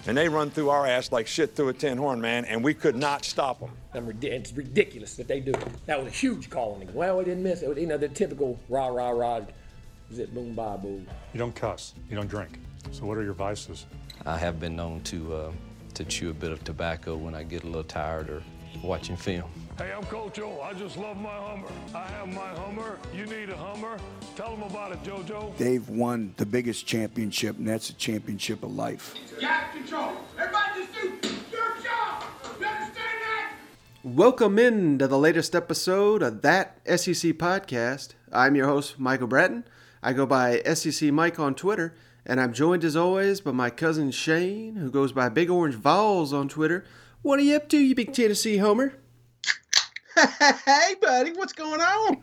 and they run through our ass like shit through a tin horn, man, and we could not stop them. It's ridiculous that they do it. That was a huge call on him. Well, we didn't miss it. You know, the typical rah, rah, rah, zip, boom, bye, boo. You don't cuss. You don't drink. So what are your vices? I have been known to chew a bit of tobacco when I get a little tired or watching film. Hey, I'm Coach O. I just love my Hummer. I have my Hummer. You need a Hummer? Tell them about it, JoJo. They've won the biggest championship, and that's a championship of life. Gas control. Everybody just do your job. You understand that? Welcome into the latest episode of That SEC Podcast. I'm your host, Michael Bratton. I go by SEC Mike on Twitter, and I'm joined as always by my cousin Shane, who goes by Big Orange Vols on Twitter. What are you up to, you big Tennessee homer? Hey, buddy, what's going on?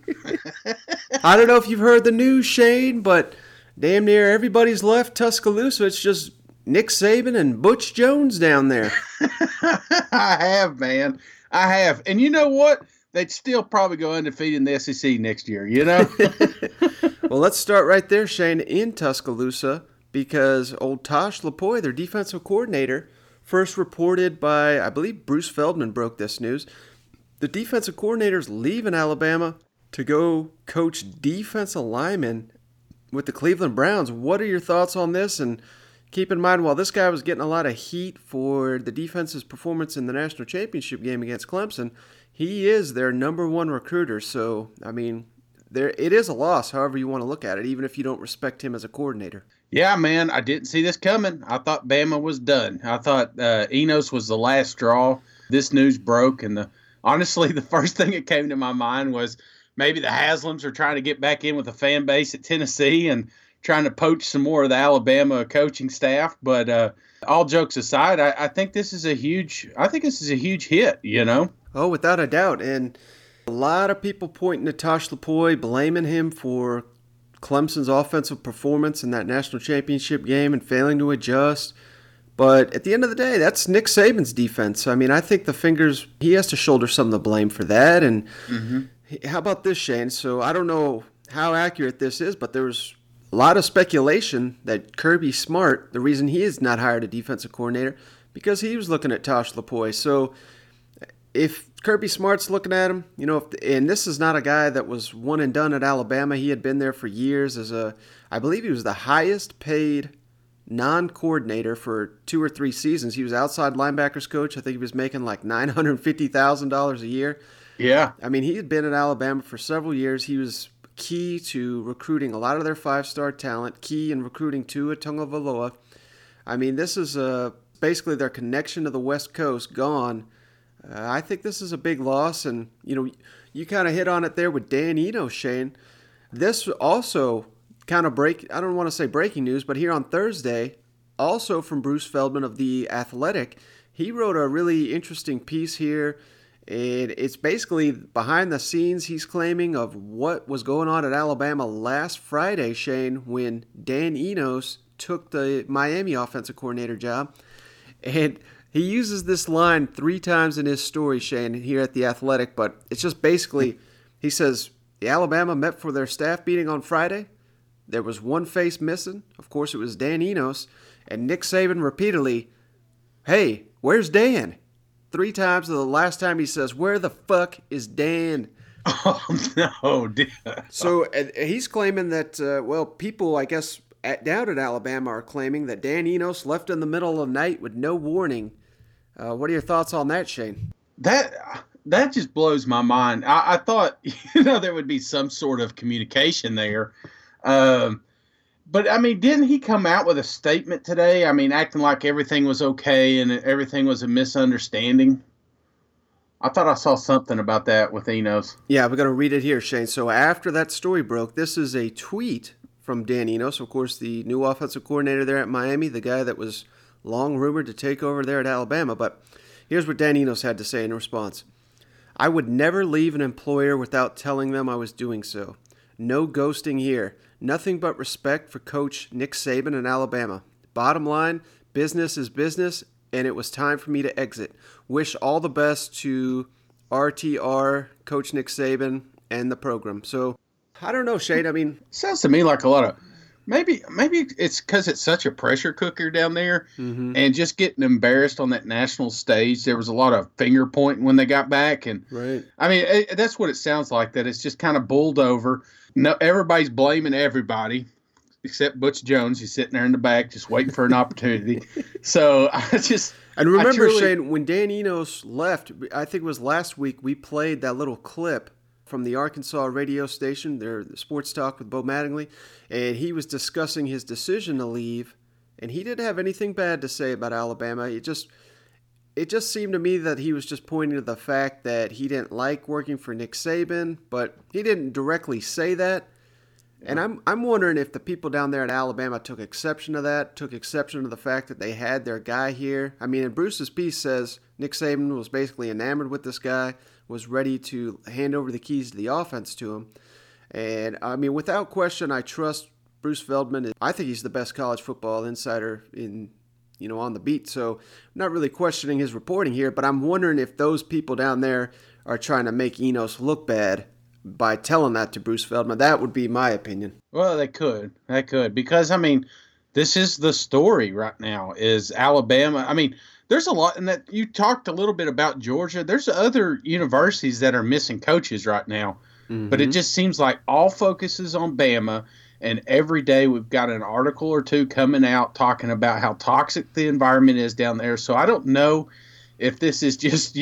I don't know if you've heard the news, Shane, but damn near everybody's left Tuscaloosa. It's just Nick Saban and Butch Jones down there. I have, man. I have. And you know what? They'd still probably go undefeated in the SEC next year, you know? Well, let's start right there, Shane, in Tuscaloosa, because old Tosh Lupoi, their defensive coordinator, first reported by, I believe Bruce Feldman broke this news. The defensive coordinator's leaving Alabama to go coach defensive linemen with the Cleveland Browns. What are your thoughts on this? And keep in mind, while this guy was getting a lot of heat for the defense's performance in the national championship game against Clemson, he is their number one recruiter. So, I mean, it is a loss, however you want to look at it, even if you don't respect him as a coordinator. Yeah, man, I didn't see this coming. I thought Bama was done. I thought Enos was the last straw. This news broke, and honestly, the first thing that came to my mind was maybe the Haslams are trying to get back in with a fan base at Tennessee and trying to poach some more of the Alabama coaching staff. But all jokes aside, I think this is a huge hit, you know? Oh, without a doubt. And a lot of people pointing to Tosh Lupoi, blaming him for Clemson's offensive performance in that national championship game and failing to adjust. But at the end of the day, that's Nick Saban's defense. I mean, I think he has to shoulder some of the blame for that. And How about this, Shane? So I don't know how accurate this is, but there was a lot of speculation that Kirby Smart, the reason he has not hired a defensive coordinator, because he was looking at Tosh Lupoi. So if Kirby Smart's looking at him, you know, and this is not a guy that was one and done at Alabama. He had been there for years I believe he was the highest paid non-coordinator for 2 or 3 seasons. He was outside linebackers coach. I think he was making like $950,000 a year. Yeah. I mean, he had been at Alabama for several years. He was key to recruiting a lot of their 5-star talent, key in recruiting Tua Tagovailoa. I mean, this is basically their connection to the West Coast gone. I think this is a big loss, and you know, you kind of hit on it there with Dan Enos, Shane. This also kind of I don't want to say breaking news, but here on Thursday, also from Bruce Feldman of The Athletic, he wrote a really interesting piece here. And it's basically behind the scenes, he's claiming, of what was going on at Alabama last Friday, Shane, when Dan Enos took the Miami offensive coordinator job. And he uses this line 3 times in his story, Shane, here at The Athletic. But it's just basically, he says, the Alabama met for their staff meeting on Friday. There was one face missing. Of course, it was Dan Enos. And Nick Saban repeatedly, hey, where's Dan? 3 times, the last time he says, where the fuck is Dan? Oh, no. So he's claiming that, people, I guess, down at Alabama are claiming that Dan Enos left in the middle of the night with no warning. What are your thoughts on that, Shane? That just blows my mind. I thought, there would be some sort of communication there. But, I mean, didn't he come out with a statement today? I mean, acting like everything was okay and everything was a misunderstanding. I thought I saw something about that with Enos. Yeah, we're going to read it here, Shane. So after that story broke, this is a tweet from Dan Enos, of course, the new offensive coordinator there at Miami, the guy that was long rumored to take over there at Alabama. But here's what Dan Enos had to say in response. I would never leave an employer without telling them I was doing so. No ghosting here. Nothing but respect for Coach Nick Saban in Alabama. Bottom line, business is business, and it was time for me to exit. Wish all the best to RTR, Coach Nick Saban, and the program. So, I don't know, Shane. I mean, sounds to me like a lot of maybe it's because it's such a pressure cooker down there, and just getting embarrassed on that national stage. There was a lot of finger pointing when they got back, and Right. I mean that's what it sounds like. That it's just kind of bowled over. No, everybody's blaming everybody except Butch Jones. He's sitting there in the back just waiting for an opportunity. So And remember, truly- Shane, when Dan Enos left, I think it was last week, we played that little clip from the Arkansas radio station, their Sports Talk with Bo Mattingly, and he was discussing his decision to leave, and he didn't have anything bad to say about Alabama. It just seemed to me that he was just pointing to the fact that he didn't like working for Nick Saban, but he didn't directly say that. And I'm wondering if the people down there in Alabama took exception to that, took exception to the fact that they had their guy here. I mean, and Bruce's piece says Nick Saban was basically enamored with this guy, was ready to hand over the keys to the offense to him. And, I mean, without question, I trust Bruce Feldman. I think he's the best college football insider on the beat. So I'm not really questioning his reporting here, but I'm wondering if those people down there are trying to make Enos look bad by telling that to Bruce Feldman. That would be my opinion. Well, they could, because I mean, this is the story right now. Is Alabama? I mean, there's a lot, and that you talked a little bit about Georgia. There's other universities that are missing coaches right now, but it just seems like all focus is on Bama. And every day we've got an article or two coming out talking about how toxic the environment is down there. So I don't know if this is just,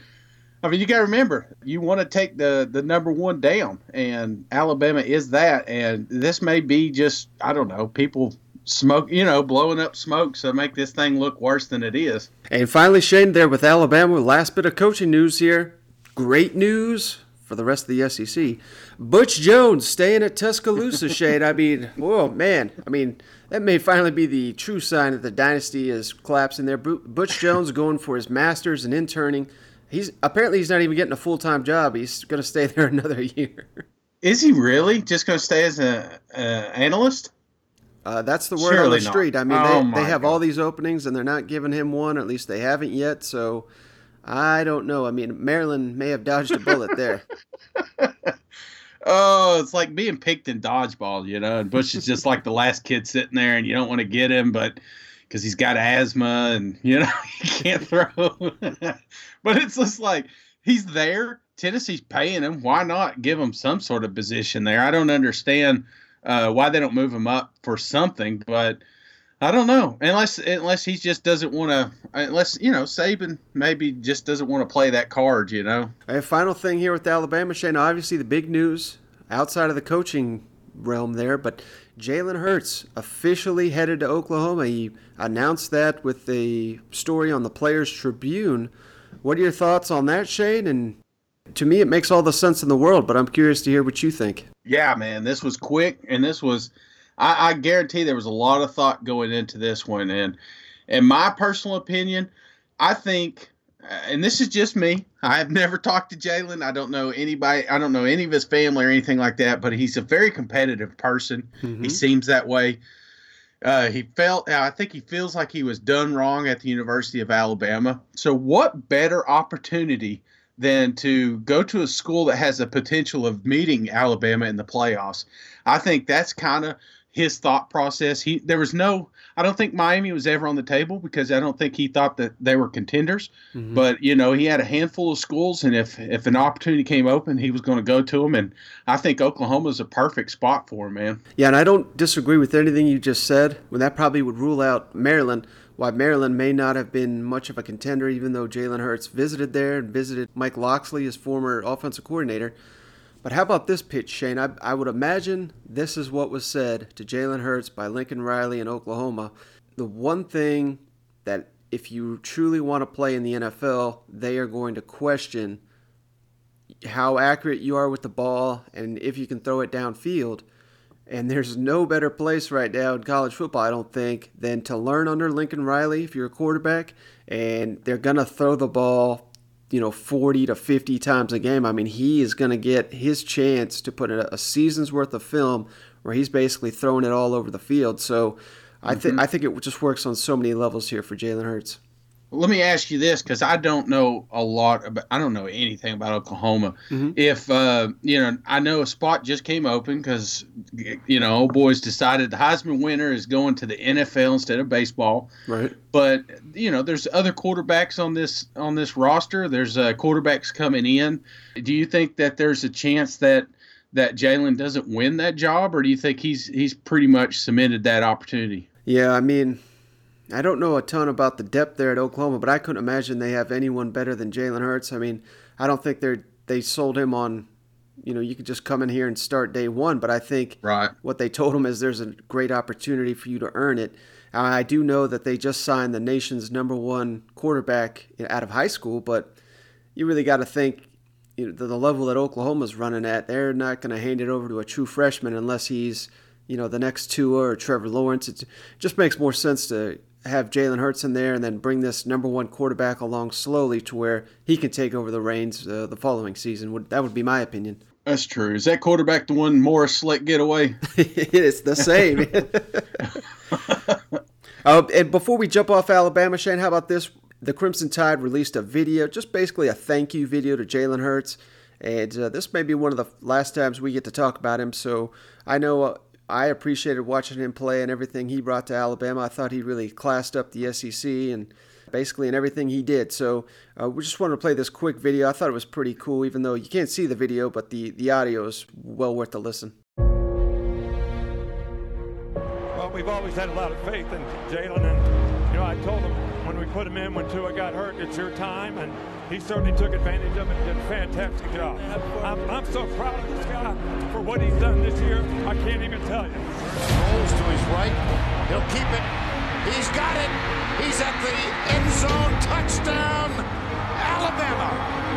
I mean, you got to remember, you want to take the number one down, and Alabama is that. And this may be just, I don't know, people smoke, blowing up smoke so make this thing look worse than it is. And finally, Shane, there with Alabama, last bit of coaching news here. Great news for the rest of the SEC. Butch Jones staying at Tuscaloosa, Shane. I mean, whoa, man. I mean, that may finally be the true sign that the dynasty is collapsing there. Butch Jones going for his master's and interning. He's not even getting a full-time job. He's going to stay there another year. Is he really just going to stay as an analyst? That's the word Surely on the not. street. I mean, Oh they my have God. all these openings, and they're not giving him one, or at least they haven't yet. So I don't know. I mean, Maryland may have dodged a bullet there. Oh, it's like being picked in dodgeball, and Bush is just like the last kid sitting there, and you don't want to get him, but because he's got asthma and, he can't throw. But it's just like he's there. Tennessee's paying him. Why not give him some sort of position there? I don't understand why they don't move him up for something, but I don't know. Unless he just doesn't want to, Saban maybe just doesn't want to play that card, A final thing here with Alabama, Shane. Obviously, the big news outside of the coaching realm there, but Jalen Hurts officially headed to Oklahoma. He announced that with a story on the Players Tribune. What are your thoughts on that, Shane? And to me, it makes all the sense in the world, but I'm curious to hear what you think. Yeah, man, this was quick, and this was I guarantee there was a lot of thought going into this one. And in my personal opinion, I think, and this is just me, I have never talked to Jalen. I don't know anybody. I don't know any of his family or anything like that, but he's a very competitive person. He seems that way. I think he feels like he was done wrong at the University of Alabama. So what better opportunity than to go to a school that has the potential of meeting Alabama in the playoffs? I think that's kind of his thought process. I don't think Miami was ever on the table because I don't think he thought that they were contenders. But, he had a handful of schools, and if an opportunity came open, he was going to go to them. And I think Oklahoma is a perfect spot for him, man. Yeah, and I don't disagree with anything you just said. Well, that probably would rule out Maryland. Why Maryland may not have been much of a contender, even though Jalen Hurts visited there and visited Mike Locksley, his former offensive coordinator. But how about this pitch, Shane? I would imagine this is what was said to Jalen Hurts by Lincoln Riley in Oklahoma. The one thing that if you truly want to play in the NFL, they are going to question how accurate you are with the ball and if you can throw it downfield. And there's no better place right now in college football, I don't think, than to learn under Lincoln Riley if you're a quarterback. And they're going to throw the ball 40 to 50 times a game. I mean, he is going to get his chance to put a season's worth of film where he's basically throwing it all over the field. So I think it just works on so many levels here for Jalen Hurts. Let me ask you this, because I don't know I don't know anything about Oklahoma. If, I know a spot just came open because, old boys decided the Heisman winner is going to the NFL instead of baseball. Right. But, there's other quarterbacks on this roster. There's quarterbacks coming in. Do you think that there's a chance that Jalen doesn't win that job, or do you think he's pretty much cemented that opportunity? Yeah, I mean, I don't know a ton about the depth there at Oklahoma, but I couldn't imagine they have anyone better than Jalen Hurts. I mean, I don't think they sold him on, you could just come in here and start day one, but I think what they told him is there's a great opportunity for you to earn it. I do know that they just signed the nation's #1 quarterback out of high school, but you really got to think the level that Oklahoma's running at, they're not going to hand it over to a true freshman unless he's, the next Tua or Trevor Lawrence. It just makes more sense to have Jalen Hurts in there and then bring this #1 quarterback along slowly to where he can take over the reins the following season. That would be my opinion. That's true. Is that quarterback the one Morris let get away? It's the same. And before we jump off Alabama, Shane, how about this? The Crimson Tide released a video, just basically a thank you video to Jalen Hurts. And this may be one of the last times we get to talk about him. So I know I appreciated watching him play and everything he brought to Alabama. I thought he really classed up the SEC and basically in everything he did. So we just wanted to play this quick video. I thought it was pretty cool, even though you can't see the video, but the audio is well worth the listen. Well, we've always had a lot of faith in Jalen, and I told him when we put him in when Tua got hurt, it's your time, and he certainly took advantage of it and did a fantastic job. I'm so proud of this guy for what he's done this year. I can't even tell you. Rolls to his right. He'll keep it. He's got it. He's at the end zone. Touchdown, Alabama.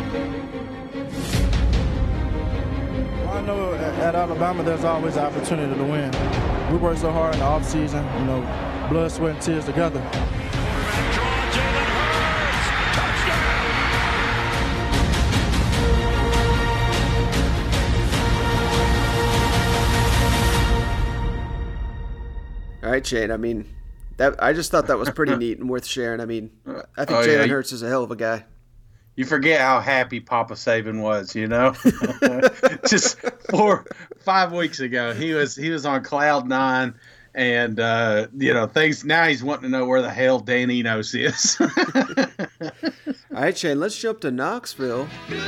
Well, I know at Alabama there's always an opportunity to win. We work so hard in the offseason, blood, sweat, and tears together. All right, Shane. I mean, I just thought that was pretty neat and worth sharing. I mean, I think Jalen Hurts is a hell of a guy. You forget how happy Papa Saban was, Just 5 weeks ago, he was on cloud nine, and things. Now he's wanting to know where the hell Dan Enos is. All right, Shane. Let's jump to Knoxville.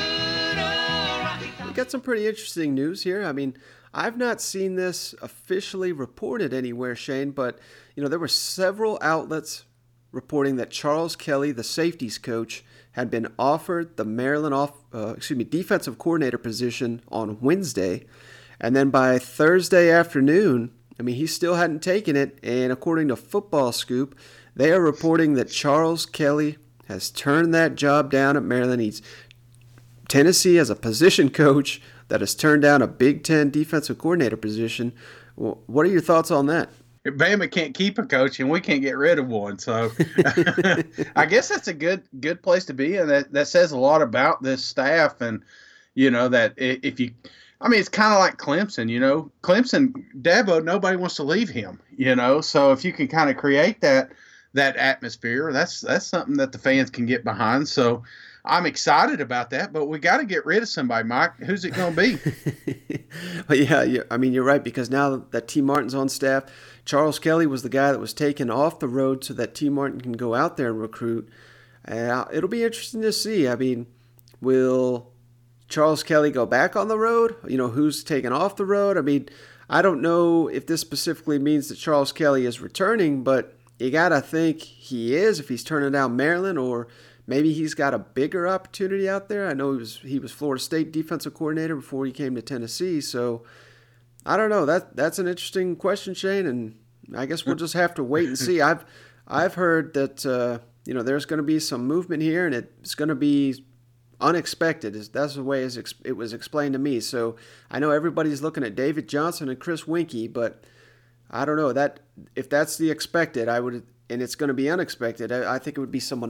We got some pretty interesting news here. I mean, I've not seen this officially reported anywhere, Shane, but there were several outlets reporting that Charles Kelly, the safeties coach, had been offered the Maryland defensive coordinator position on Wednesday, and then by Thursday afternoon, he still hadn't taken it. And according to Football Scoop, they are reporting that Charles Kelly has turned that job down at Maryland. Tennessee has a position coach that has turned down a Big Ten defensive coordinator position. What are your thoughts on that? Bama can't keep a coach, and we can't get rid of one. So I guess that's a good place to be, and that says a lot about this staff. And that if you, it's kind of like Clemson. Clemson, Dabo, nobody wants to leave him. So if you can kind of create that atmosphere, that's something that the fans can get behind. So I'm excited about that, but we got to get rid of somebody, Mike. Who's it going to be? Well, yeah, you're right, because now that T. Martin's on staff, Charles Kelly was the guy that was taken off the road so that T. Martin can go out there and recruit. It'll be interesting to see. Will Charles Kelly go back on the road? Who's taken off the road? I don't know if this specifically means that Charles Kelly is returning, but you got to think he is if he's turning down Maryland, or maybe he's got a bigger opportunity out there. I know he was Florida State defensive coordinator before he came to Tennessee. So I don't know. That's an interesting question, Shane, and I guess we'll just have to wait and see. I've heard that there's going to be some movement here, and it's going to be unexpected. That's the way it was explained to me. So I know everybody's looking at David Johnson and Chris Winkie, but I don't know that if that's the expected, and it's going to be unexpected, I think it would be someone else.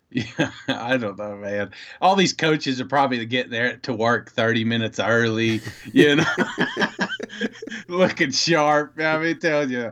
Yeah, I don't know, man. All these coaches are probably getting there to work 30 minutes early, looking sharp. I mean, tell you,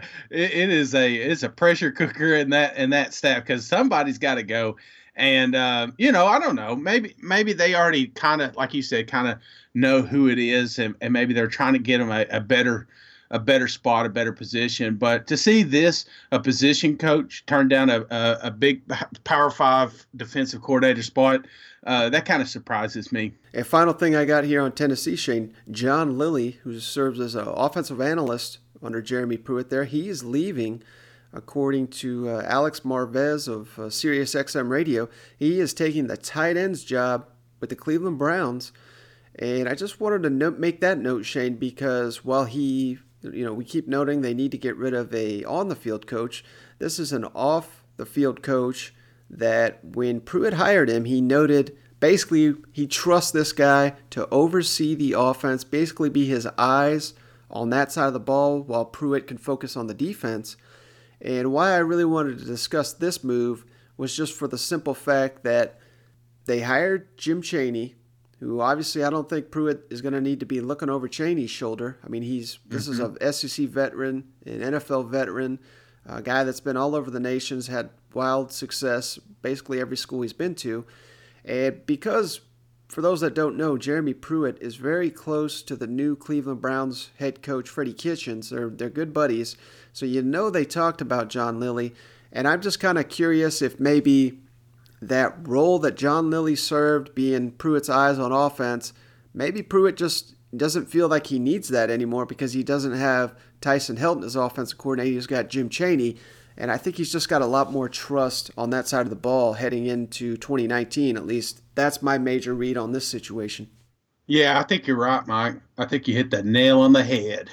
it's a pressure cooker in that staff because somebody's got to go. And I don't know. Maybe they already kind of, like you said, kind of know who it is, and maybe they're trying to get them a better spot, a better position. But to see a position coach turn down a big Power 5 defensive coordinator spot, that kind of surprises me. A final thing I got here on Tennessee, Shane, John Lilly, who serves as an offensive analyst under Jeremy Pruitt there, he is leaving. According to Alex Marvez of SiriusXM Radio, he is taking the tight ends job with the Cleveland Browns. And I just wanted to make that note, Shane, because while we keep noting they need to get rid of a on-the-field coach, this is an off-the-field coach that when Pruitt hired him, he noted basically he trusts this guy to oversee the offense, basically be his eyes on that side of the ball while Pruitt can focus on the defense. And why I really wanted to discuss this move was just for the simple fact that they hired Jim Chaney, who obviously I don't think Pruitt is going to need to be looking over Chaney's shoulder. I mean, this is an SEC veteran, an NFL veteran, a guy that's been all over the nations, had wild success, basically every school he's been to. And because, for those that don't know, Jeremy Pruitt is very close to the new Cleveland Browns head coach, Freddie Kitchens. They're good buddies. So they talked about John Lilly. And I'm just kind of curious if maybe that role that John Lilly served, being Pruitt's eyes on offense, maybe Pruitt just doesn't feel like he needs that anymore because he doesn't have Tyson Helton as offensive coordinator. He's got Jim Chaney, and I think he's just got a lot more trust on that side of the ball heading into 2019, at least. That's my major read on this situation. Yeah, I think you're right, Mike. I think you hit the nail on the head.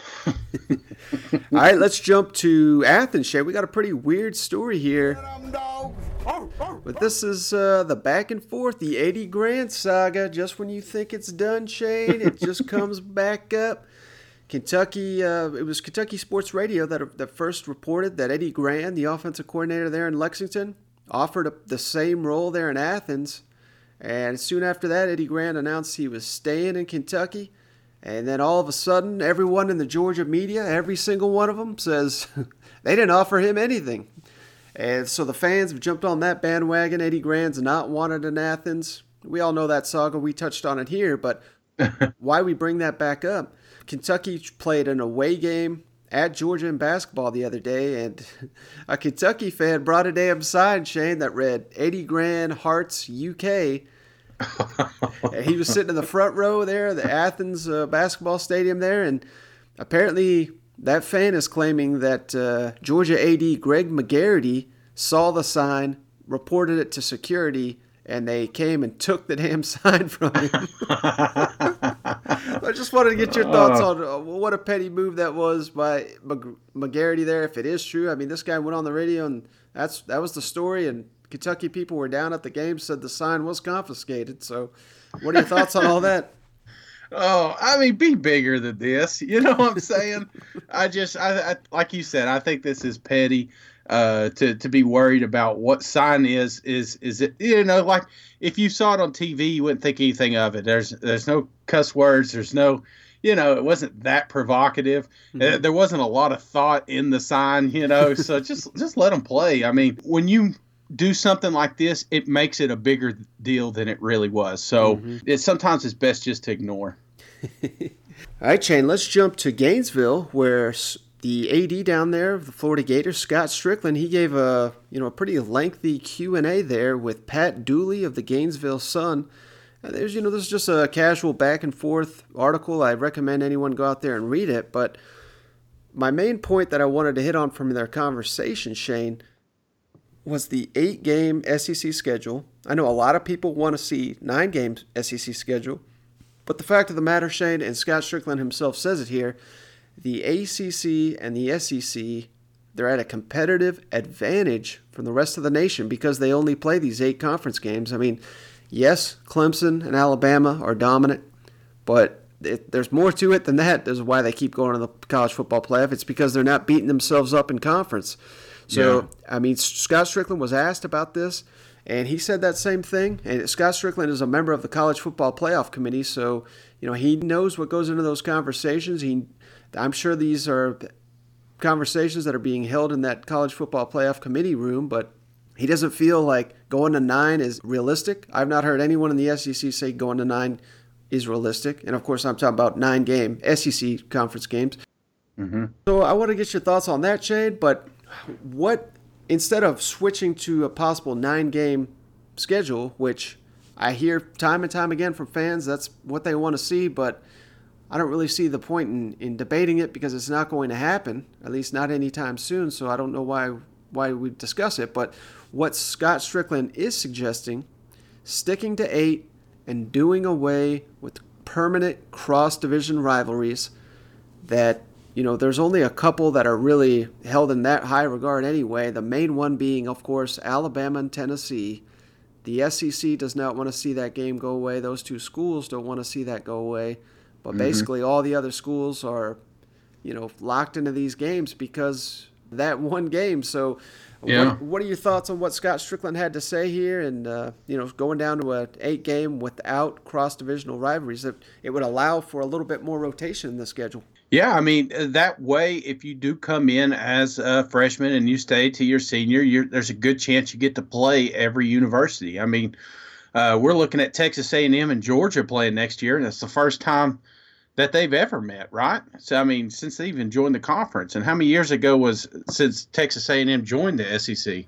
All right, let's jump to Athens, Shay. We got a pretty weird story here. But this is the back and forth, the Eddie Gran saga. Just when you think it's done, Shane, it just comes back up. Kentucky, it was Kentucky Sports Radio that first reported that Eddie Gran, the offensive coordinator there in Lexington, offered the same role there in Athens. And soon after that, Eddie Gran announced he was staying in Kentucky. And then all of a sudden, everyone in the Georgia media, every single one of them, says they didn't offer him anything. And so the fans have jumped on that bandwagon. Eddie Gran's not wanted in Athens. We all know that saga. We touched on it here. But why we bring that back up, Kentucky played an away game at Georgia in basketball the other day, and a Kentucky fan brought a damn sign, Shane, that read Eddie Gran Hearts UK. He was sitting in the front row there, the Athens basketball stadium there, and apparently that fan is claiming that Georgia AD Greg McGarity saw the sign, reported it to security, and they came and took the damn sign from him. I just wanted to get your thoughts on what a petty move that was by McGarity there, if it is true. I mean, this guy went on the radio, and that was the story, and Kentucky people were down at the game, said the sign was confiscated. So what are your thoughts on all that? Oh, I mean, be bigger than this. You know what I'm saying? I like you said, I think this is petty. To be worried about what sign is it, like if you saw it on TV, you wouldn't think anything of it. There's no cuss words. There's no, it wasn't that provocative. Mm-hmm. There wasn't a lot of thought in the sign, so just let them play. I mean, when you do something like this, it makes it a bigger deal than it really was. So sometimes it's best just to ignore. All right, Shane, let's jump to Gainesville, where the AD down there, the Florida Gators, Scott Strickland, he gave a pretty lengthy Q&A there with Pat Dooley of the Gainesville Sun. And this is just a casual back and forth article. I recommend anyone go out there and read it. But my main point that I wanted to hit on from their conversation, Shane, was the 8-game SEC schedule. I know a lot of people want to see 9-game SEC schedule. But the fact of the matter, Shane, and Scott Strickland himself says it here, the ACC and the SEC, they're at a competitive advantage from the rest of the nation because they only play these 8 conference games. I mean, yes, Clemson and Alabama are dominant, but there's more to it than that. That's why they keep going to the college football playoff. It's because they're not beating themselves up in conference. So, yeah. I mean, Scott Strickland was asked about this, And he said that same thing. And Scott Strickland is a member of the College Football Playoff Committee, so he knows what goes into those conversations. I'm sure these are conversations that are being held in that College Football Playoff Committee room, but he doesn't feel like going to 9 is realistic. I've not heard anyone in the SEC say going to 9 is realistic. And, of course, I'm talking about 9-game SEC conference games. Mm-hmm. So I want to get your thoughts on that, Shane, but instead of switching to a possible 9-game schedule, which I hear time and time again from fans, that's what they want to see, but I don't really see the point in debating it because it's not going to happen, at least not anytime soon, so I don't know why we discuss it. But what Scott Strickland is suggesting, sticking to 8 and doing away with permanent cross-division rivalries that, there's only a couple that are really held in that high regard anyway, the main one being, of course, Alabama and Tennessee. The SEC does not want to see that game go away. Those two schools don't want to see that go away. But basically all the other schools are, locked into these games because of that one game. So what are your thoughts on what Scott Strickland had to say here and, going down to an 8-game without cross-divisional rivalries? It would allow for a little bit more rotation in the schedule. Yeah, I mean, that way, if you do come in as a freshman and you stay to your senior, there's a good chance you get to play every university. I mean, we're looking at Texas A&M and Georgia playing next year, and it's the first time that they've ever met, right? So, I mean, since they even joined the conference. And how many years ago was since Texas A&M joined the SEC?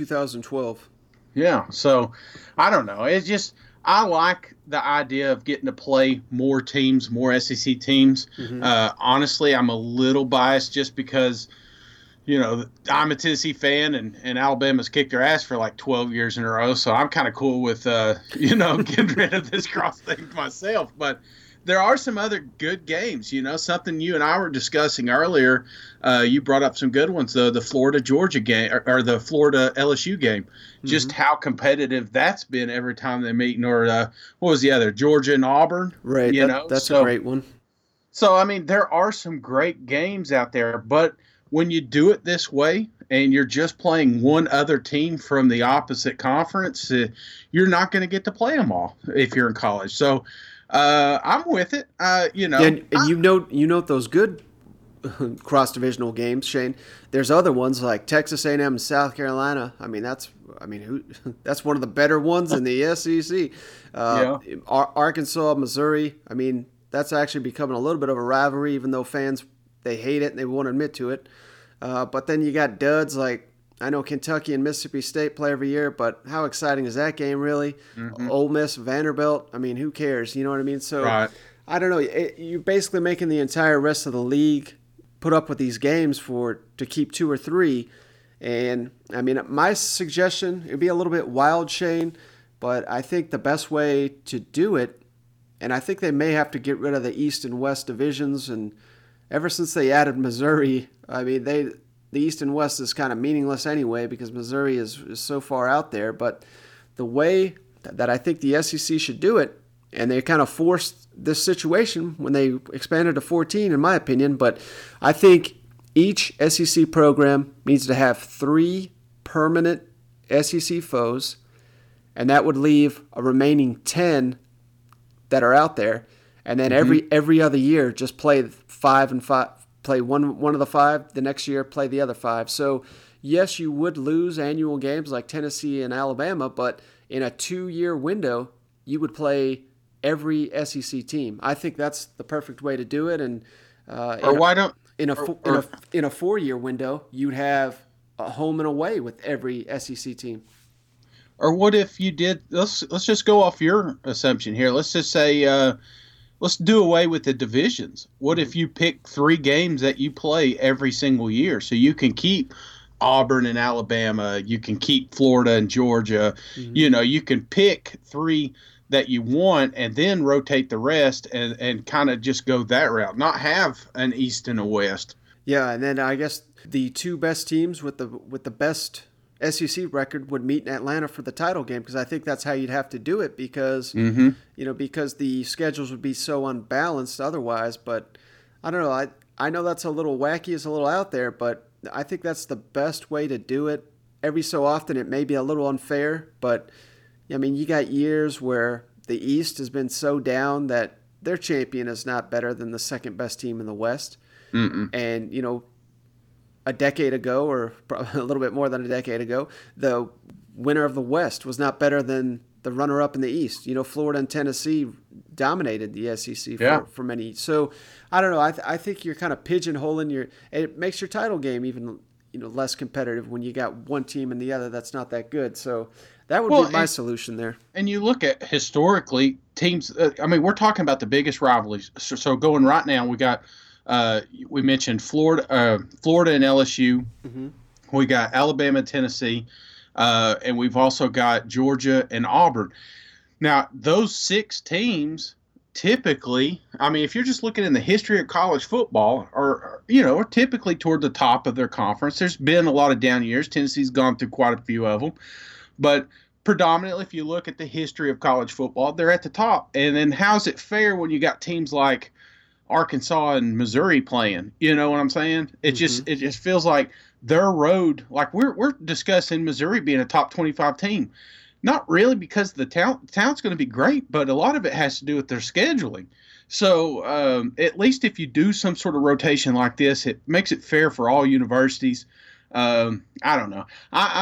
2012. Yeah, so I don't know. It's just – I like the idea of getting to play more teams, more SEC teams. Mm-hmm. Honestly, I'm a little biased just because, I'm a Tennessee fan and Alabama's kicked their ass for like 12 years in a row. So I'm kind of cool with, getting rid of this cross thing myself. But there are some other good games, something you and I were discussing earlier. You brought up some good ones, though, the Florida-Georgia game or the Florida-LSU game. Just how competitive that's been every time they meet. Or what was the other? Georgia and Auburn? Right, that's a great one. So, I mean, there are some great games out there. But when you do it this way and you're just playing one other team from the opposite conference, you're not going to get to play them all if you're in college. So, I'm with it. And you note those good cross-divisional games, Shane. There's other ones like Texas A&M and South Carolina. That's one of the better ones in the SEC. Arkansas, Missouri. That's actually becoming a little bit of a rivalry, even though fans they hate it and they won't admit to it. But then you got duds like. I know Kentucky and Mississippi State play every year, but how exciting is that game really? Mm-hmm. Ole Miss, Vanderbilt, who cares? You know what I mean? So right. I don't know. You're basically making the entire rest of the league put up with these games to keep 2 or 3. And, my suggestion, it would be a little bit wild, Shane, but I think the best way to do it, and I think they may have to get rid of the East and West divisions, and ever since they added Missouri, the East and West is kind of meaningless anyway because Missouri is so far out there. But the way that I think the SEC should do it, and they kind of forced this situation when they expanded to 14, in my opinion, but I think each SEC program needs to have 3 permanent SEC foes, and that would leave a remaining 10 that are out there. And then every other year, just play 5 and 5. Play one of the 5, the next year play the other 5. So, yes, you would lose annual games like Tennessee and Alabama, but in a 2-year window, you would play every SEC team. I think that's the perfect way to do it. And in a 4-year window, you'd have a home and away with every SEC team. Or what if you did? Let's just go off your assumption here. Let's just say. Let's do away with the divisions. What if you pick 3 games that you play every single year? So you can keep Auburn and Alabama. You can keep Florida and Georgia. Mm-hmm. You can pick 3 that you want and then rotate the rest and kind of just go that route. Not have an East and a West. Yeah, and then I guess the 2 best teams with the best SEC record would meet in Atlanta for the title game because I think that's how you'd have to do it because because the schedules would be so unbalanced otherwise. But I don't know. I know that's a little wacky, it's a little out there, but I think that's the best way to do it. every so often it may be a little unfair, but I mean, you got years where the East has been so down that their champion is not better than the second best team in the West. And, you know, a decade ago, or probably a little bit more than a decade ago, the winner of the West was not better than the runner-up in the East. You know, Florida and Tennessee dominated the SEC for many. So, I don't know. I think you're kind of pigeonholing it makes your title game even, you know, less competitive when you got one team and the other that's not that good. So that would be my solution there. And you look at historically teams. I mean, we're talking about the biggest rivalries. So going right now, we got we mentioned Florida and LSU. We got Alabama, Tennessee, and we've also got Georgia and Auburn. Now, those 6 teams typically, I mean, if you're just looking in the history of college football, are typically toward the top of their conference. There's been a lot of down years. Tennessee's gone through quite a few of them. But predominantly, if you look at the history of college football, they're at the top. And then how's it fair when you got teams like Arkansas and Missouri playing? You know what I'm saying? It just feels like their road, like we're discussing Missouri being a top 25 team. Not really because the talent's going to be great, but a lot of it has to do with their scheduling. So at least if you do some sort of rotation like this, it makes it fair for all universities. I don't know.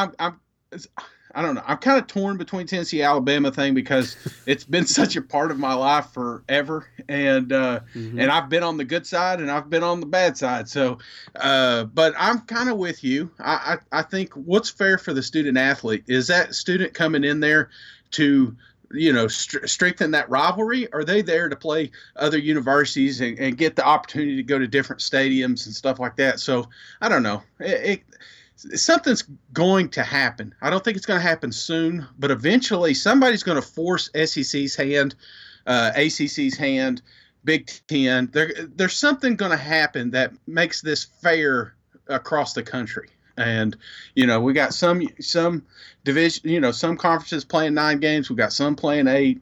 I don't know. I'm kind of torn between Tennessee Alabama thing because it's been such a part of my life forever, and I've been on the good side and I've been on the bad side. So, but I'm kind of with you. I think what's fair for the student athlete is that student coming in there to strengthen that rivalry. Are they there to play other universities and get the opportunity to go to different stadiums and stuff like that? So I don't know. Something's going to happen. I don't think it's going to happen soon, but eventually somebody's going to force SEC's hand, ACC's hand, Big Ten. There's something going to happen that makes this fair across the country. And, we got some division, some conferences playing 9 games. We got some playing 8.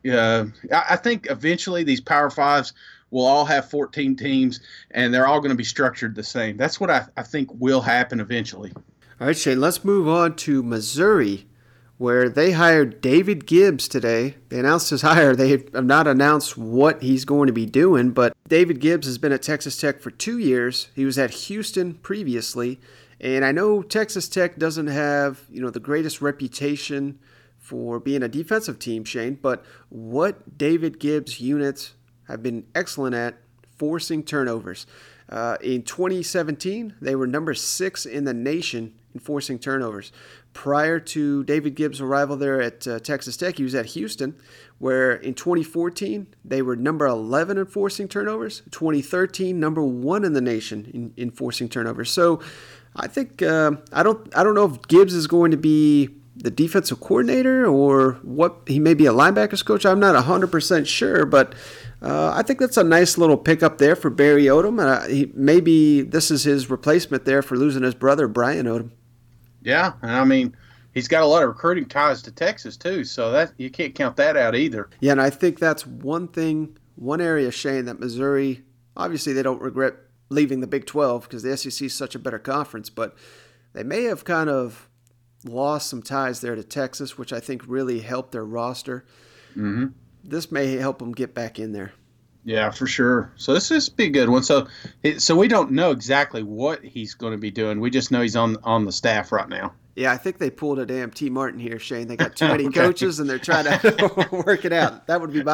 I think eventually these Power Fives will all have 14 teams, and they're all going to be structured the same. That's what I think will happen eventually. All right, Shane, let's move on to Missouri, where they hired David Gibbs today. They announced his hire. They have not announced what he's going to be doing, but David Gibbs has been at Texas Tech for 2 years. He was at Houston previously, and I know Texas Tech doesn't have, the greatest reputation for being a defensive team, Shane, but what David Gibbs' units have been excellent at forcing turnovers. In 2017, they were number 6 in the nation in forcing turnovers. Prior to David Gibbs' arrival there at Texas Tech, he was at Houston, where in 2014, they were number 11 in forcing turnovers. 2013, number 1 in the nation in forcing turnovers. So I think, I don't know if Gibbs is going to be the defensive coordinator or what. He may be a linebackers coach. I'm not 100% sure, but I think that's a nice little pickup there for Barry Odom. Maybe this is his replacement there for losing his brother, Brian Odom. Yeah, and I mean, he's got a lot of recruiting ties to Texas too, so that you can't count that out either. Yeah, and I think that's one area, Shane, that Missouri, obviously they don't regret leaving the Big 12 because the SEC is such a better conference, but they may have kind of lost some ties there to Texas, which I think really helped their roster. Mm-hmm. This may help them get back in there. Yeah, for sure. So this is be a good one. So we don't know exactly what he's going to be doing. We just know he's on the staff right now. Yeah, I think they pulled a damn T. Martin here, Shane. They got too many coaches, and they're trying to work it out. That would be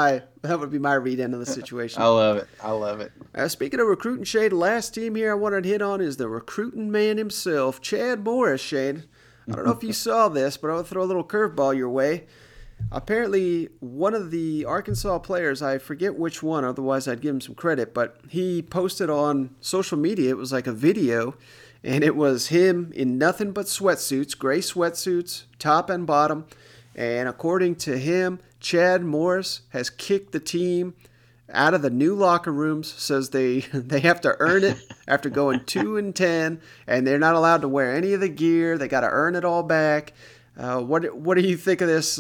my read into the situation. I love it. Speaking of recruiting, Shane, the last team here I wanted to hit on is the recruiting man himself, Chad Morris, Shane. I don't know if you saw this, but I'll throw a little curveball your way. Apparently, one of the Arkansas players, I forget which one, otherwise I'd give him some credit, but he posted on social media, it was like a video, and it was him in nothing but sweatsuits, gray sweatsuits, top and bottom, and according to him, Chad Morris has kicked the team out of the new locker rooms, says they have to earn it after going 2-10, and they're not allowed to wear any of the gear, they got to earn it all back. What do you think of this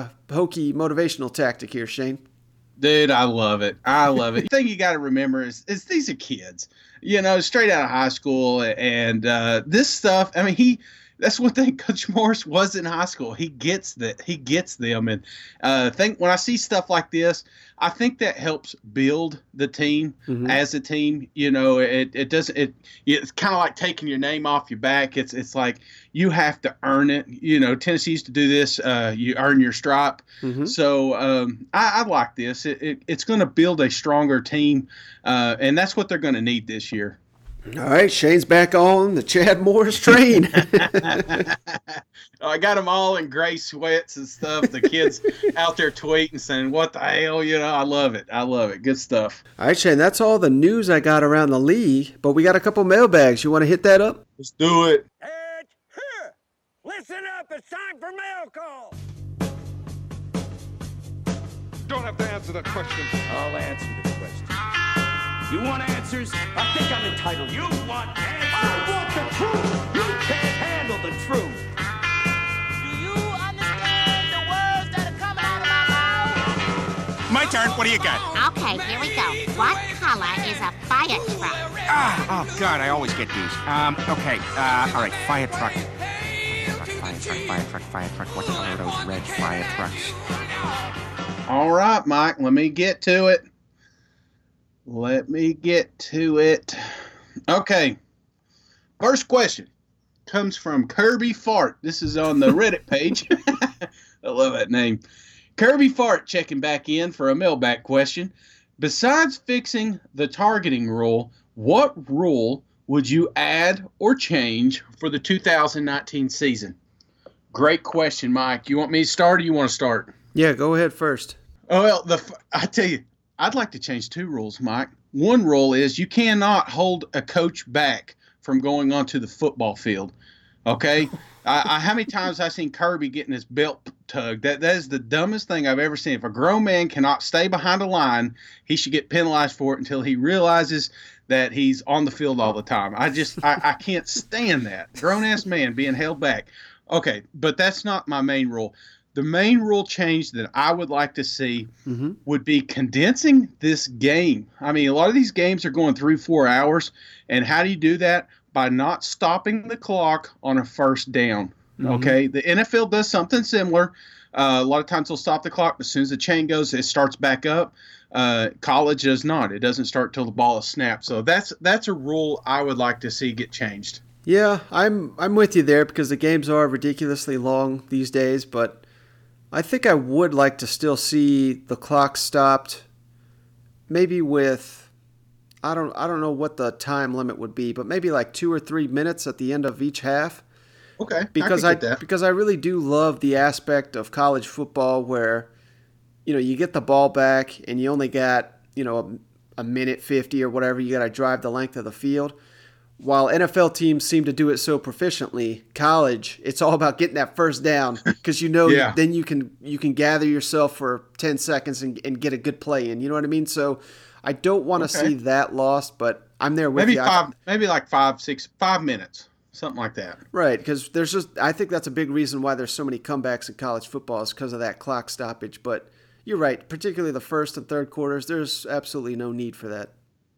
hokey motivational tactic here, Shane? Dude, I love it. The thing you got to remember is these are kids, straight out of high school, and this stuff. I mean, that's one thing Coach Morris was in high school. He gets that. He gets them. And when I see stuff like this, I think that helps build the team as a team. You know, it's kind of like taking your name off your back. It's like you have to earn it. You know, Tennessee used to do this. You earn your stripe. So I like this. It's going to build a stronger team, and that's what they're going to need this year. All right, Shane's back on the Chad Morris train. I got them all in gray sweats and stuff. The kids out there tweeting saying, what the hell? You know, I love it. I love it. Good stuff. All right, Shane, that's all the news I got around the league, but we got a couple mailbags. You want to hit that up? Let's do it. It's here. Listen up. It's time for mail call. Don't have to answer that question. I'll answer the question. You want answers? I think I'm entitled. You want answers? I want the truth. You can't handle the truth. Do you understand the words that are coming out of my mouth? My turn. What do you got? Okay, here we go. What color is a fire truck? Oh, God, I always get these. Okay, all right, fire truck. Fire truck. What color are those red fire trucks? All right, Mike, let me get to it. Okay. First question comes from Kirby Fart. This is on the Reddit page. I love that name. Kirby Fart checking back in for a mailbag question. Besides fixing the targeting rule, what rule would you add or change for the 2019 season? Great question, Mike. You want me to start or you want to start? Yeah, go ahead first. Oh, well, I tell you, I'd like to change two rules, Mike. One rule is you cannot hold a coach back from going onto the football field. Okay? How many times have I seen Kirby getting his belt tugged? That is the dumbest thing I've ever seen. If a grown man cannot stay behind a line, he should get penalized for it until he realizes that he's on the field all the time. I can't stand that. Grown-ass man being held back. Okay, but that's not my main rule. The main rule change that I would like to see would be condensing this game. I mean, a lot of these games are going 3-4 hours, and how do you do that? By not stopping the clock on a first down. Okay, the NFL does something similar. A lot of times they'll stop the clock. As soon as the chain goes, it starts back up. College does not. It doesn't start till the ball is snapped. So that's a rule I would like to see get changed. Yeah, I'm with you there because the games are ridiculously long these days, but I think I would like to still see the clock stopped, maybe with, I don't know what the time limit would be, but maybe like 2 or 3 minutes at the end of each half. Okay, because I really do love the aspect of college football where, you know, you get the ball back and you only got, you know, a minute 50 or whatever. You got to drive the length of the field. While NFL teams seem to do it so proficiently, college, it's all about getting that first down because then you can gather yourself for 10 seconds and get a good play in. You know what I mean? So I don't want to see that lost, but I'm there with you. Maybe like 5 minutes, something like that. Right, because I think that's a big reason why there's so many comebacks in college football is because of that clock stoppage. But you're right, particularly the first and third quarters, there's absolutely no need for that.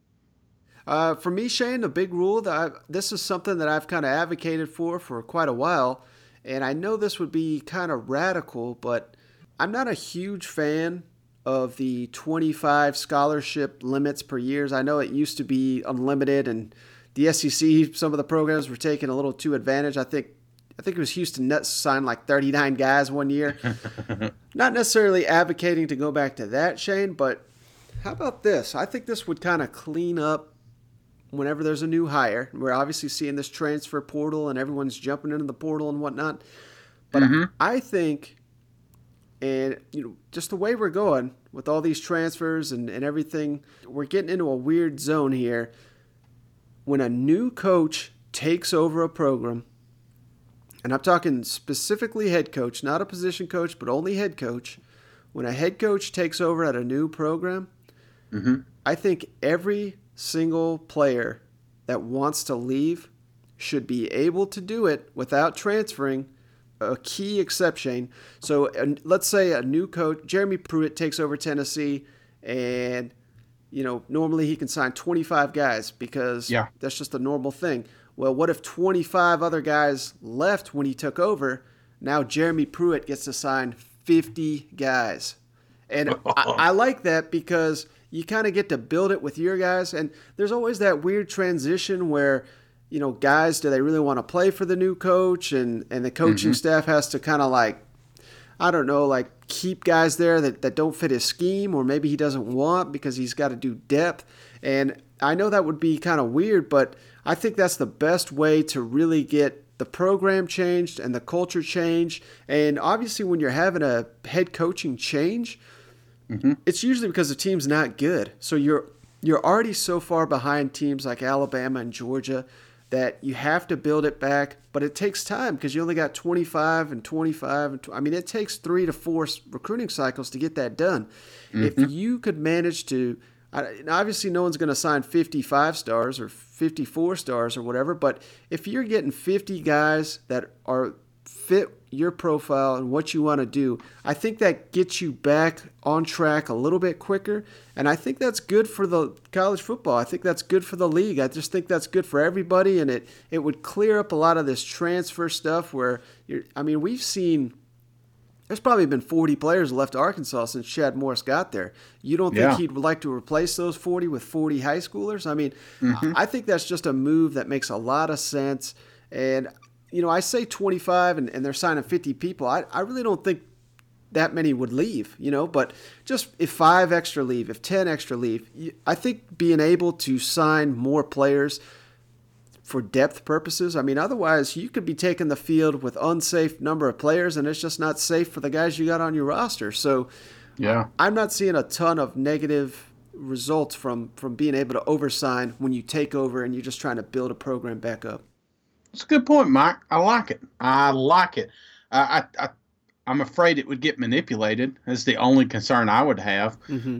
For me, Shane, a big rule this is something that I've kind of advocated for quite a while, and I know this would be kind of radical, but I'm not a huge fan of the 25 scholarship limits per year. I know it used to be unlimited, and the SEC, some of the programs were taking a little too advantage. I think it was Houston Nuts signed like 39 guys one year. Not necessarily advocating to go back to that, Shane, but how about this? I think this would kind of clean up whenever there's a new hire. We're obviously seeing this transfer portal and everyone's jumping into the portal and whatnot. But I think, and you know, just the way we're going with all these transfers and everything, we're getting into a weird zone here. When a new coach takes over a program, and I'm talking specifically head coach, not a position coach, but only head coach. When a head coach takes over at a new program, I think every single player that wants to leave should be able to do it without transferring, a key exception. So let's say a new coach, Jeremy Pruitt, takes over Tennessee, and you know normally he can sign 25 guys because that's just a normal thing. Well, what if 25 other guys left when he took over? Now Jeremy Pruitt gets to sign 50 guys. And I like that because you kind of get to build it with your guys. And there's always that weird transition where, guys, do they really want to play for the new coach? And the coaching staff has to kind of keep guys there that don't fit his scheme, or maybe he doesn't want because he's got to do depth. And I know that would be kind of weird, but I think that's the best way to really get the program changed and the culture changed. And obviously when you're having a head coaching change, it's usually because the team's not good. So you're already so far behind teams like Alabama and Georgia that you have to build it back, but it takes time because you only got 25 and 25. It takes 3 to 4 recruiting cycles to get that done. If you could manage to, obviously no one's going to sign 55 stars or 54 stars or whatever, but if you're getting 50 guys that are fit your profile and what you want to do, I think that gets you back on track a little bit quicker. And I think that's good for the college football. I think that's good for the league. I just think that's good for everybody. And it would clear up a lot of this transfer stuff where, we've seen, there's probably been 40 players left Arkansas since Chad Morris got there. You don't think he'd like to replace those 40 with 40 high schoolers? I think that's just a move that makes a lot of sense. And I say 25 and they're signing 50 people. I really don't think that many would leave, but just if 5 extra leave, if 10 extra leave, I think being able to sign more players for depth purposes, otherwise you could be taking the field with unsafe number of players and it's just not safe for the guys you got on your roster. So I'm not seeing a ton of negative results from being able to oversign when you take over and you're just trying to build a program back up. It's a good point, Mike. I like it. I'm afraid it would get manipulated. That's the only concern I would have.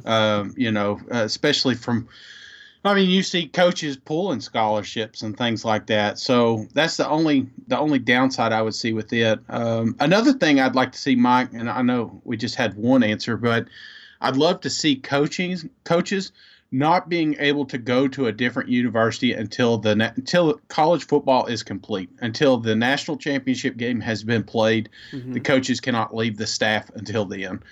Especially from, you see coaches pulling scholarships and things like that. So that's the only downside I would see with it. Another thing I'd like to see, Mike, and I know we just had one answer, but I'd love to see coaches not being able to go to a different university until college football is complete, until the national championship game has been played. The coaches cannot leave the staff until then.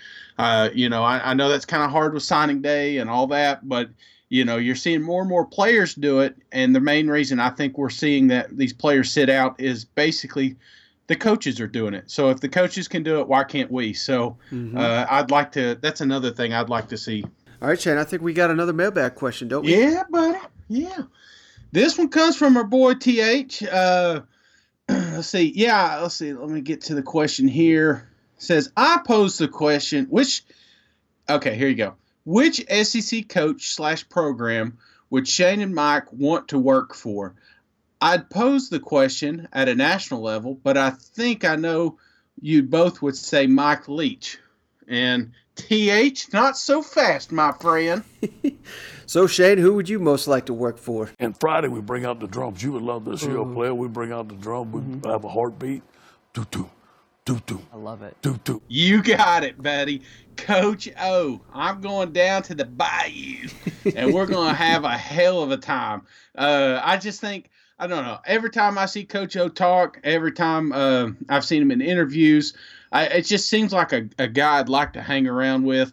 I know that's kind of hard with signing day and all that, but you're seeing more and more players do it. And the main reason I think we're seeing that these players sit out is basically the coaches are doing it. So if the coaches can do it, why can't we? So that's another thing I'd like to see. All right, Shane, I think we got another mailbag question, don't we? Yeah, buddy. Yeah. This one comes from our boy TH. Let's see. Let me get to the question here. It says, I posed the question, here you go. Which SEC coach / program would Shane and Mike want to work for? I'd pose the question at a national level, but I think I know you both would say Mike Leach. And TH, not so fast, my friend. So, Shane, who would you most like to work for? And Friday, we bring out the drums. You would love this here, player. We bring out the drum. We have a heartbeat. Doo-doo. Doo-doo. I love it. Doo-doo. You got it, buddy. Coach O. I'm going down to the bayou, and we're going to have a hell of a time. I just think, I don't know, every time I see Coach O talk, every time I've seen him in interviews, it just seems like a guy I'd like to hang around with.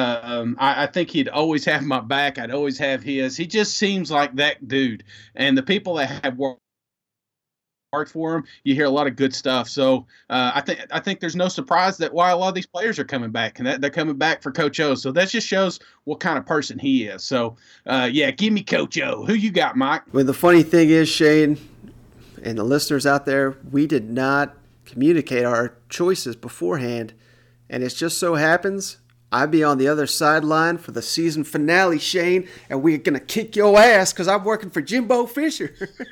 I think he'd always have my back. I'd always have his. He just seems like that dude. And the people that have worked for him, you hear a lot of good stuff. So I think there's no surprise that why a lot of these players are coming back, and they're coming back for Coach O. So that just shows what kind of person he is. So, give me Coach O. Who you got, Mike? Well, the funny thing is, Shane, and the listeners out there, we did not communicate our choices beforehand, and it just so happens I'd be on the other sideline for the season finale, Shane, and we're going to kick your ass because I'm working for Jimbo Fisher.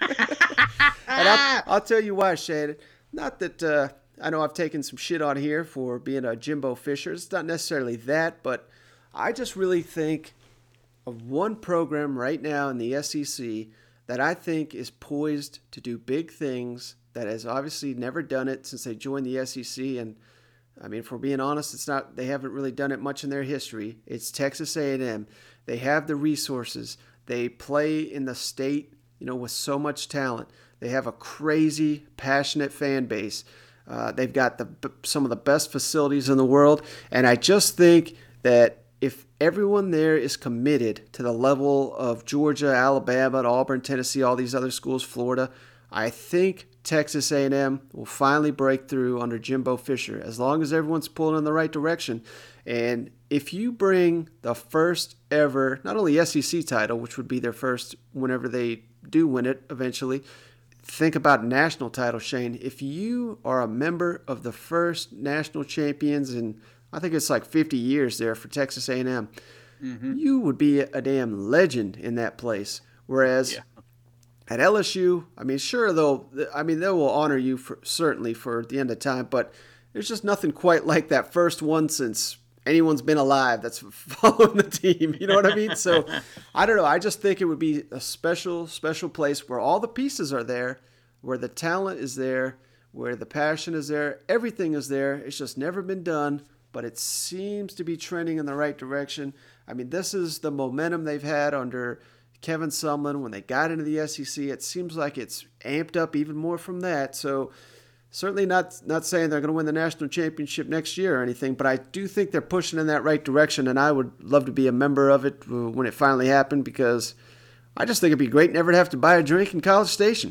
And I'll tell you why, Shane. Not that I know I've taken some shit on here for being a Jimbo Fisher. It's not necessarily that, but I just really think of one program right now in the SEC that I think is poised to do big things, that has obviously never done it since they joined the SEC. And if we're being honest, they haven't really done it much in their history. It's Texas A&M. They have the resources. They play in the state, with so much talent. They have a crazy, passionate fan base. They've got some of the best facilities in the world. And I just think that if everyone there is committed to the level of Georgia, Alabama, Auburn, Tennessee, all these other schools, Florida, I think Texas A&M will finally break through under Jimbo Fisher, as long as everyone's pulling in the right direction. And if you bring the first ever, not only SEC title, which would be their first whenever they do win it eventually, think about national title, Shane. If you are a member of the first national champions in, I think it's like 50 years there for Texas A&M, you would be a damn legend in that place. Whereas at LSU, I mean, sure, they will honor you certainly for the end of time, but there's just nothing quite like that first one since anyone's been alive that's following the team. You know what I mean? So I don't know. I just think it would be a special, special place where all the pieces are there, where the talent is there, where the passion is there. Everything is there. It's just never been done, but it seems to be trending in the right direction. I mean, this is the momentum they've had under Kevin Sumlin when they got into the SEC. It seems like it's amped up even more from that. So certainly not saying they're going to win the national championship next year or anything, but I do think they're pushing in that right direction, and I would love to be a member of it when it finally happened, because I just think it'd be great never to have to buy a drink in College Station.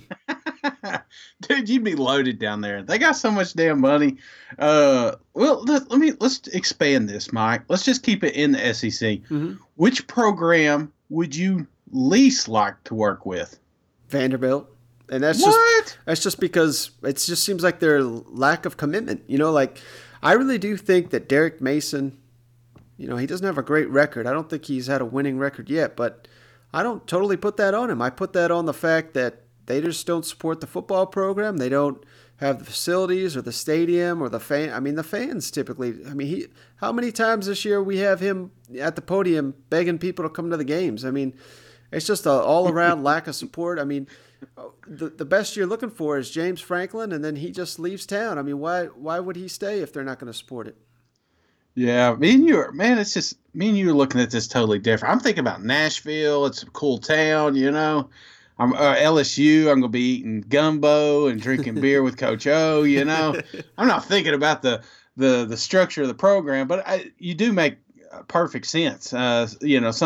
Dude, you'd be loaded down there. They got so much damn money. Well, let's expand this, Mike. Let's just keep it in the SEC. Which program would you least like to work with? Vanderbilt. And that's just because it just seems like their lack of commitment. You know, like, I really do think that Derek Mason, you know, he doesn't have a great record. I don't think he's had a winning record yet, but I don't totally put that on him. I put that on the fact that they just don't support the football program. They don't have the facilities or the stadium or the fan. I mean, the fans typically. I mean, how many times this year we have him at the podium begging people to come to the games? I mean, it's just an all-around lack of support. I mean, the best you're looking for is James Franklin, and then he just leaves town. I mean, why would he stay if they're not going to support it? Yeah, me and you are looking at this totally different. I'm thinking about Nashville. It's a cool town, you know. I'm LSU. I'm gonna be eating gumbo and drinking beer with Coach O. You know, I'm not thinking about the structure of the program, but you do make perfect sense. You know,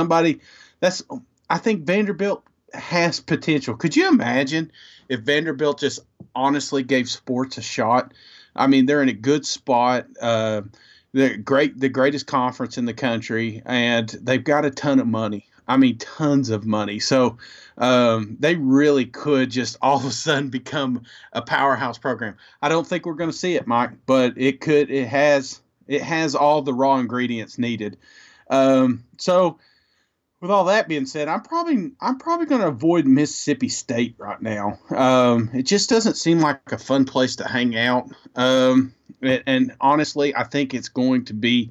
I think Vanderbilt has potential. Could you imagine if Vanderbilt just honestly gave sports a shot? I mean, they're in a good spot. They're the greatest conference in the country, and they've got a ton of money. I mean, tons of money. So they really could just all of a sudden become a powerhouse program. I don't think we're going to see it, Mike, but it could. It has all the raw ingredients needed. So with all that being said, I'm probably going to avoid Mississippi State right now. It just doesn't seem like a fun place to hang out. And honestly, I think it's going to be.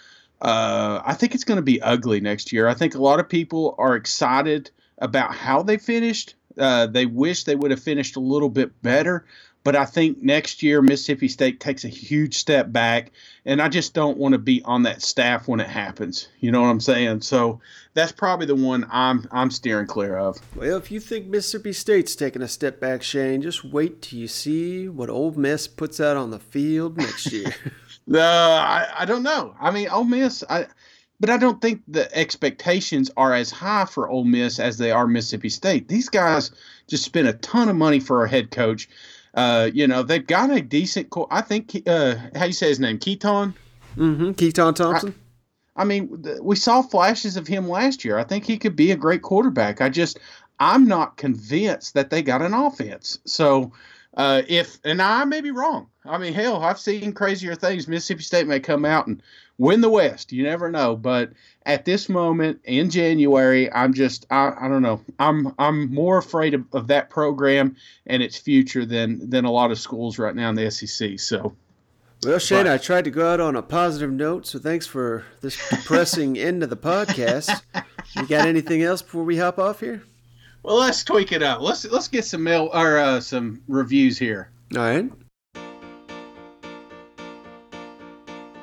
I think it's going to be ugly next year. I think a lot of people are excited about how they finished. They wish they would have finished a little bit better. But I think next year Mississippi State takes a huge step back, and I just don't want to be on that staff when it happens. You know what I'm saying? So that's probably the one I'm steering clear of. Well, if you think Mississippi State's taking a step back, Shane, just wait till you see what Ole Miss puts out on the field next year. I don't know. I mean, Ole Miss, but I don't think the expectations are as high for Ole Miss as they are Mississippi State. These guys just spent a ton of money for a head coach. You know, they've got a decent I think, how you say his name, Keaton? Keaton Thompson. I mean, we saw flashes of him last year. I think he could be a great quarterback. I'm not convinced that they got an offense. So, and I may be wrong. I mean, hell, I've seen crazier things. Mississippi State may come out and win the West. You never know. But at this moment in January, I don't know. I'm more afraid of that program and its future than a lot of schools right now in the SEC. So, well, Shane, I tried to go out on a positive note, so thanks for this depressing end of the podcast. You got anything else before we hop off here? Well, let's tweak it up. Let's get some mail or some reviews here. All right.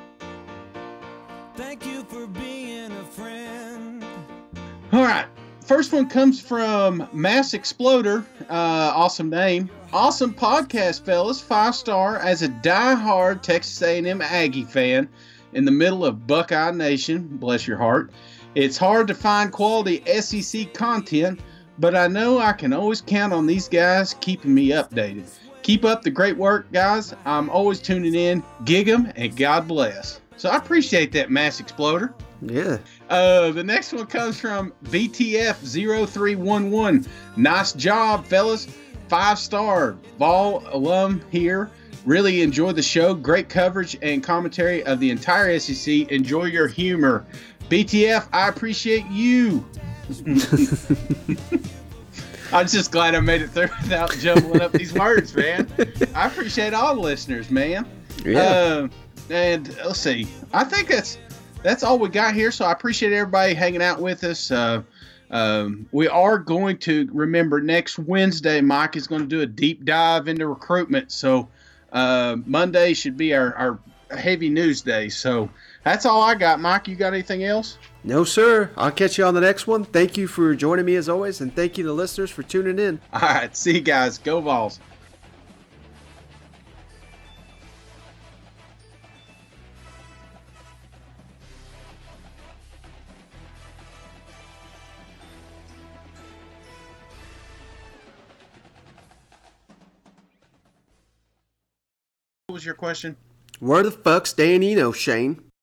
Thank you for being a friend. All right. first one comes from Mass Exploder. Awesome name. Awesome podcast, fellas. 5-star. As a die-hard Texas A&M Aggie fan in the middle of Buckeye Nation, bless your heart, it's hard to find quality SEC content, but I know I can always count on these guys keeping me updated. Keep up the great work, guys. I'm always tuning in. Gig 'em, and God bless. So I appreciate that, Mass Exploder. Yeah. The next one comes from VTF0311. Nice job, fellas. 5-star Vol alum here. Really enjoy the show. Great coverage and commentary of the entire SEC. Enjoy your humor. BTF, I appreciate you. I'm just glad I made it through without jumbling up these words, man. I appreciate all the listeners, man. Yeah. And let's see. I think that's all we got here. So I appreciate everybody hanging out with us. We are going to remember next Wednesday, Mike is going to do a deep dive into recruitment. So Monday should be our heavy news day. So that's all I got. Mike, you got anything else? No, sir. I'll catch you on the next one. Thank you for joining me as always, and thank you to listeners for tuning in. All right. See you guys. Go Vols. What was your question? Where the fuck's Dan Eno, Shane?